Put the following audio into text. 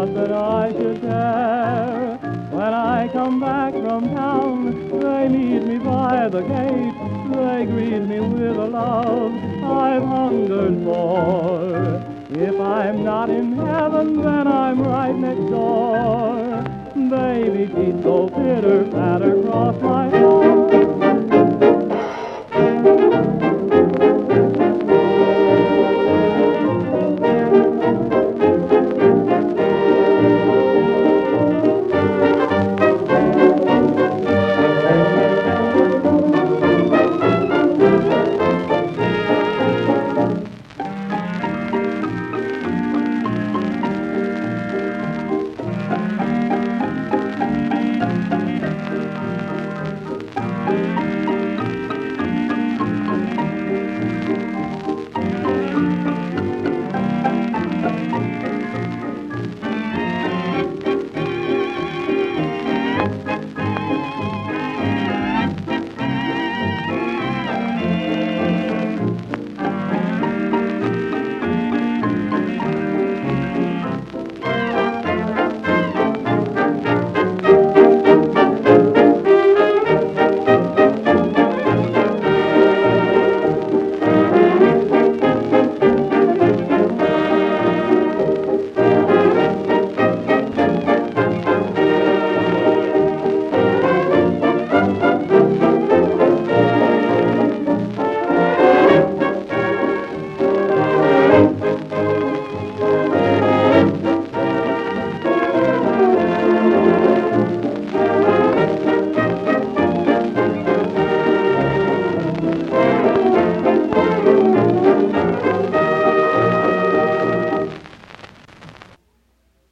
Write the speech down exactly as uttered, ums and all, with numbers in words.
just that I should care. When I come back from town, they meet me by the gate. They greet me with a love I've hungered for. If I'm not in heaven, then I'm right next door. Baby, she's so bitter, patter across my